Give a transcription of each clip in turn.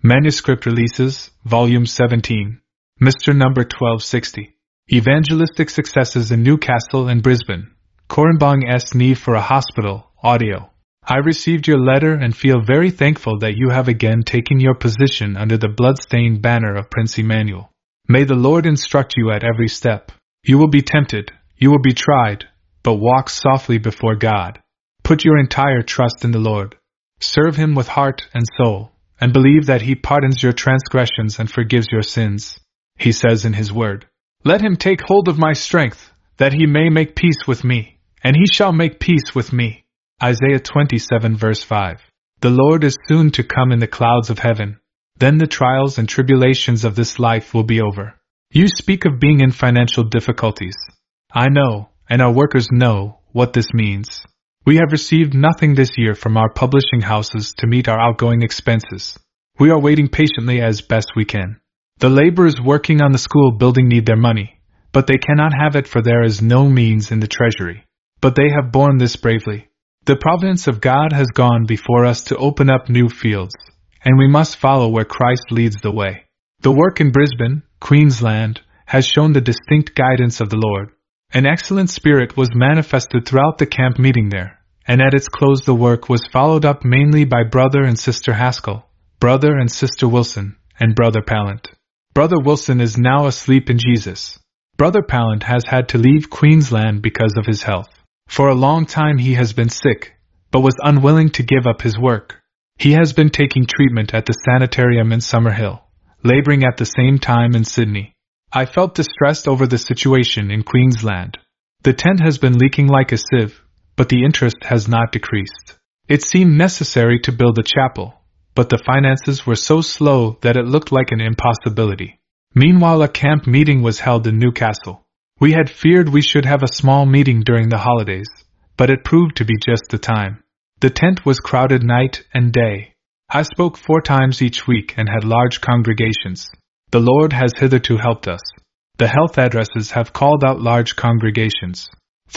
Manuscript Releases, Volume 17. Mr. Number 1260. Evangelistic Successes in Newcastle and Brisbane. Korenbong's Need for a Hospital, Audio. I received your letter and feel very thankful that you have again taken your position under the blood-stained banner of Prince Emmanuel. May the Lord instruct you at every step. You will be tempted, you will be tried, but walk softly before God. Put your entire trust in the Lord. Serve Him with heart and soul, and believe that He pardons your transgressions and forgives your sins. He says in His word, "Let him take hold of my strength, that he may make peace with me, and he shall make peace with me." Isaiah 27 verse 5. The Lord is soon to come in the clouds of heaven. Then the trials and tribulations of this life will be over. You speak of being in financial difficulties. I know, and our workers know, what this means. We have received nothing this year from our publishing houses to meet our outgoing expenses. We are waiting patiently as best we can. The laborers working on the school building need their money, but they cannot have it, for there is no means in the treasury. But they have borne this bravely. The providence of God has gone before us to open up new fields, and we must follow where Christ leads the way. The work in Brisbane, Queensland, has shown the distinct guidance of the Lord. An excellent spirit was manifested throughout the camp meeting there, and at its close the work was followed up mainly by Brother and Sister Haskell, Brother and Sister Wilson, and Brother Pallant. Brother Wilson is now asleep in Jesus. Brother Pallant has had to leave Queensland because of his health. For a long time he has been sick, but was unwilling to give up his work. He has been taking treatment at the sanitarium in Summerhill, laboring at the same time in Sydney. I felt distressed over the situation in Queensland. The tent has been leaking like a sieve, but the interest has not decreased. It seemed necessary to build a chapel, but the finances were so slow that it looked like an impossibility. Meanwhile, a camp meeting was held in Newcastle. We had feared we should have a small meeting during the holidays, but it proved to be just the time. The tent was crowded night and day. I spoke 4 times each week and had large congregations. The Lord has hitherto helped us. The health addresses have called out large congregations.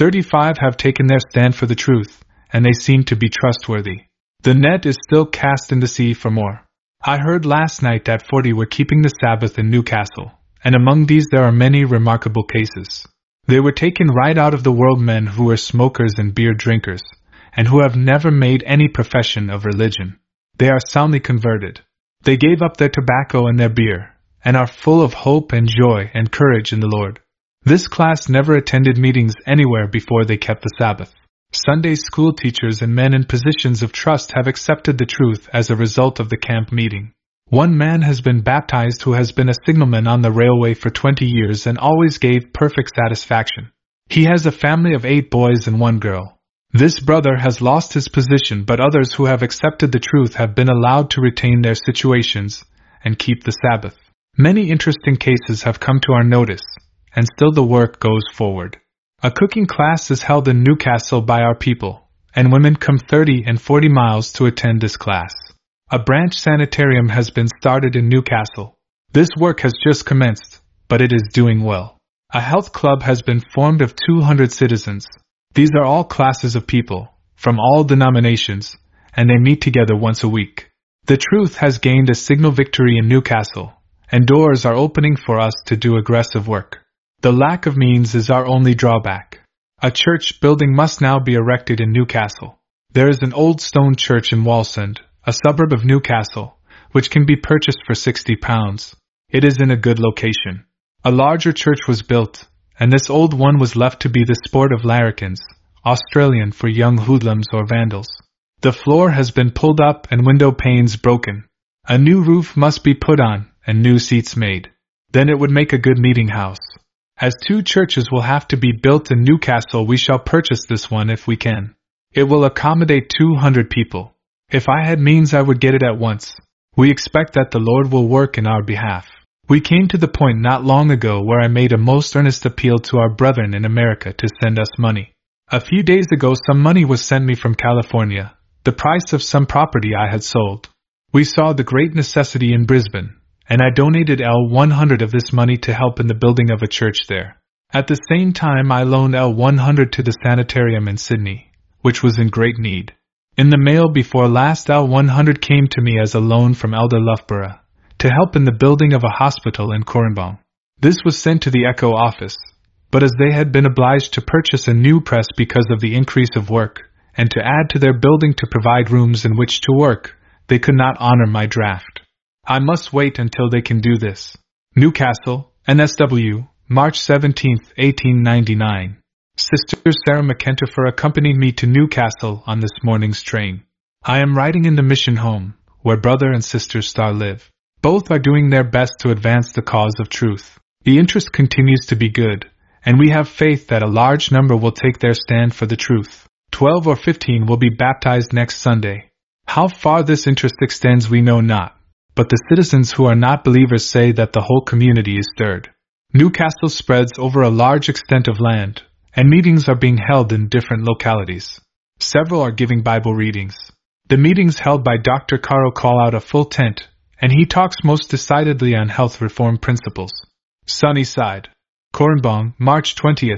35 have taken their stand for the truth, and they seem to be trustworthy. The net is still cast in the sea for more. I heard last night that 40 were keeping the Sabbath in Newcastle, and among these there are many remarkable cases. They were taken right out of the world, men who were smokers and beer drinkers, and who have never made any profession of religion. They are soundly converted. They gave up their tobacco and their beer, and are full of hope and joy and courage in the Lord. This class never attended meetings anywhere before they kept the Sabbath. Sunday school teachers and men in positions of trust have accepted the truth as a result of the camp meeting. One man has been baptized who has been a signalman on the railway for 20 years and always gave perfect satisfaction. He has a family of 8 boys and 1 girl. This brother has lost his position, but others who have accepted the truth have been allowed to retain their situations and keep the Sabbath. Many interesting cases have come to our notice, and still the work goes forward. A cooking class is held in Newcastle by our people, and women come 30 and 40 miles to attend this class. A branch sanitarium has been started in Newcastle. This work has just commenced, but it is doing well. A health club has been formed of 200 citizens. These are all classes of people, from all denominations, and they meet together once a week. The truth has gained a signal victory in Newcastle, and doors are opening for us to do aggressive work. The lack of means is our only drawback. A church building must now be erected in Newcastle. There is an old stone church in Wallsend, a suburb of Newcastle, which can be purchased for £60. It is in a good location. A larger church was built, and this old one was left to be the sport of larrikins, Australian for young hoodlums or vandals. The floor has been pulled up and window panes broken. A new roof must be put on and new seats made. Then it would make a good meeting house. As 2 churches will have to be built in Newcastle, we shall purchase this one if we can. It will accommodate 200 people. If I had means, I would get it at once. We expect that the Lord will work in our behalf. We came to the point not long ago where I made a most earnest appeal to our brethren in America to send us money. A few days ago some money was sent me from California, the price of some property I had sold. We saw the great necessity in Brisbane, and I donated L100 of this money to help in the building of a church there. At the same time I loaned L100 to the sanitarium in Sydney, which was in great need. In the mail before last L100 came to me as a loan from Elder Loughborough, to help in the building of a hospital in Cornbong. This was sent to the Echo office, but as they had been obliged to purchase a new press because of the increase of work, and to add to their building to provide rooms in which to work, they could not honor my draft. I must wait until they can do this. Newcastle, NSW, March 17, 1899. Sister Sarah McEnteffer accompanied me to Newcastle on this morning's train. I am riding in the mission home, where Brother and Sister Starr live. Both are doing their best to advance the cause of truth. The interest continues to be good, and we have faith that a large number will take their stand for the truth. 12 or 15 will be baptized next Sunday. How far this interest extends we know not, but the citizens who are not believers say that the whole community is stirred. Newcastle spreads over a large extent of land, and meetings are being held in different localities. Several are giving Bible readings. The meetings held by Dr. Caro call out a full tent, and he talks most decidedly on health reform principles. Sunnyside, Cornbong, March 20,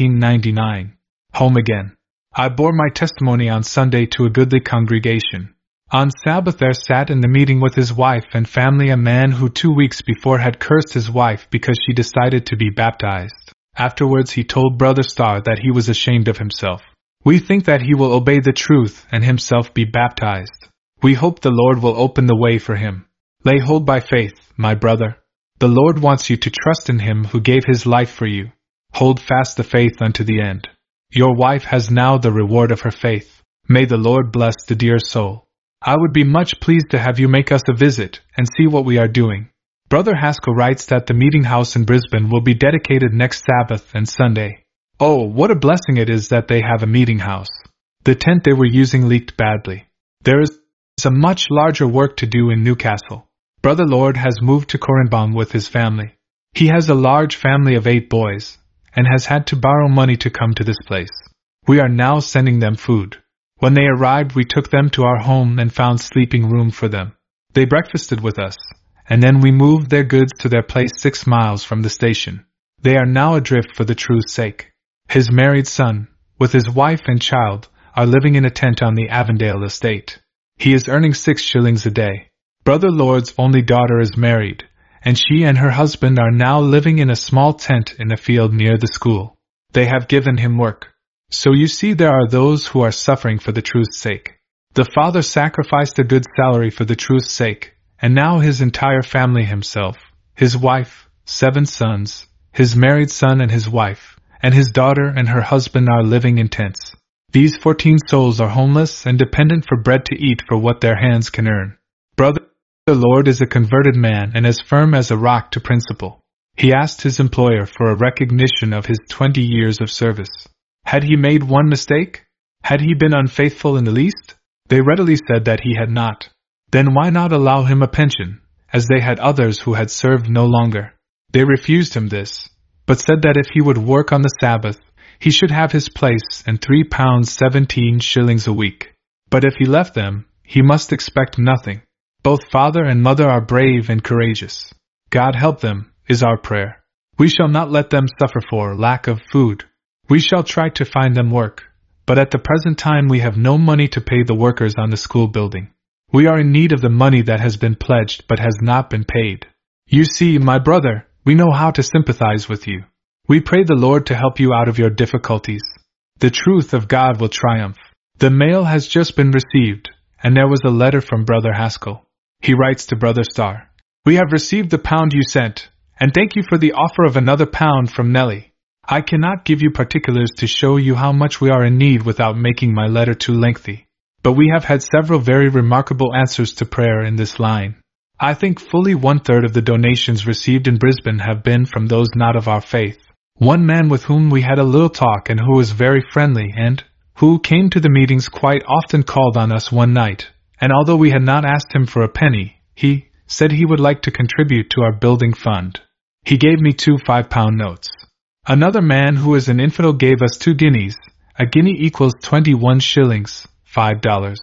1899. Home again. I bore my testimony on Sunday to a goodly congregation. On Sabbath there sat in the meeting with his wife and family a man who 2 weeks before had cursed his wife because she decided to be baptized. Afterwards he told Brother Starr that he was ashamed of himself. We think that he will obey the truth and himself be baptized. We hope the Lord will open the way for him. Lay hold by faith, my brother. The Lord wants you to trust in him who gave his life for you. Hold fast the faith unto the end. Your wife has now the reward of her faith. May the Lord bless the dear soul. I would be much pleased to have you make us a visit and see what we are doing. Brother Haskell writes that the meeting house in Brisbane will be dedicated next Sabbath and Sunday. Oh, what a blessing it is that they have a meeting house. The tent they were using leaked badly. There is a much larger work to do in Newcastle. Brother Lord has moved to Cornbong with his family. He has a large family of 8 boys, and has had to borrow money to come to this place. We are now sending them food. When they arrived we took them to our home and found sleeping room for them. They breakfasted with us, and then we moved their goods to their place 6 miles from the station. They are now adrift for the truth's sake. His married son, with his wife and child, are living in a tent on the Avondale estate. He is earning 6 shillings a day. Brother Lord's only daughter is married, and she and her husband are now living in a small tent in a field near the school. They have given him work. So you see there are those who are suffering for the truth's sake. The father sacrificed a good salary for the truth's sake, and now his entire family himself, his wife, 7 sons, his married son and his wife, and his daughter and her husband are living in tents. These 14 souls are homeless and dependent for bread to eat for what their hands can earn. Brother Lord is a converted man and as firm as a rock to principle. He asked his employer for a recognition of his 20 years of service. Had he made one mistake? Had he been unfaithful in the least? They readily said that he had not. Then why not allow him a pension, as they had others who had served no longer? They refused him this, but said that if he would work on the Sabbath, he should have his place and £3 17 shillings a week. But if he left them, he must expect nothing. Both father and mother are brave and courageous. God help them, is our prayer. We shall not let them suffer for lack of food. We shall try to find them work, but at the present time we have no money to pay the workers on the school building. We are in need of the money that has been pledged but has not been paid. You see, my brother, we know how to sympathize with you. We pray the Lord to help you out of your difficulties. The truth of God will triumph. The mail has just been received, and there was a letter from Brother Haskell. He writes to Brother Starr, "We have received the £1 you sent, and thank you for the offer of another £1 from Nellie. I cannot give you particulars to show you how much we are in need without making my letter too lengthy. But we have had several very remarkable answers to prayer in this line. I think fully 1/3 of the donations received in Brisbane have been from those not of our faith. One man with whom we had a little talk and who was very friendly and who came to the meetings quite often called on us one night, and although we had not asked him for a penny, he said he would like to contribute to our building fund. He gave me 2 £5 notes. Another man who is an infidel gave us 2 guineas. A guinea equals 21 shillings, $5.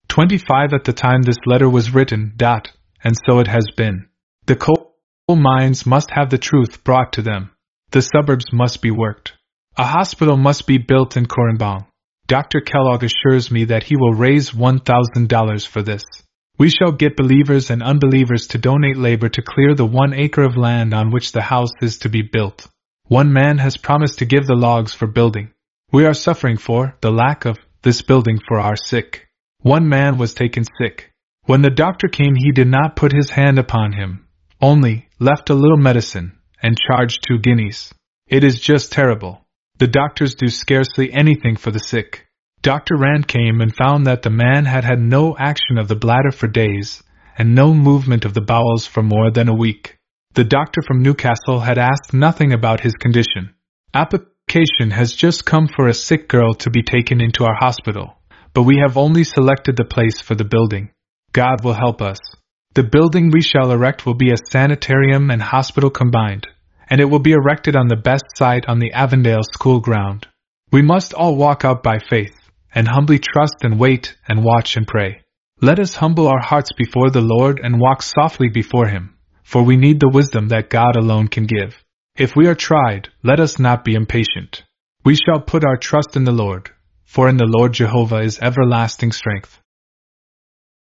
25 at the time this letter was written, and so it has been. The coal mines must have the truth brought to them. The suburbs must be worked. A hospital must be built in Cornbong. Dr. Kellogg assures me that he will raise $1,000 for this. We shall get believers and unbelievers to donate labor to clear the 1 acre of land on which the house is to be built. One man has promised to give the logs for building. We are suffering for the lack of this building for our sick. One man was taken sick. When the doctor came, he did not put his hand upon him, only left a little medicine, and charged 2 guineas. It is just terrible. The doctors do scarcely anything for the sick. Dr. Rand came and found that the man had had no action of the bladder for days, and no movement of the bowels for more than a week. The doctor from Newcastle had asked nothing about his condition. Application has just come for a sick girl to be taken into our hospital, but we have only selected the place for the building. God will help us. The building we shall erect will be a sanitarium and hospital combined, and it will be erected on the best site on the Avondale School ground. We must all walk out by faith, and humbly trust and wait and watch and pray. Let us humble our hearts before the Lord and walk softly before Him, for we need the wisdom that God alone can give. If we are tried, let us not be impatient. We shall put our trust in the Lord, for in the Lord Jehovah is everlasting strength.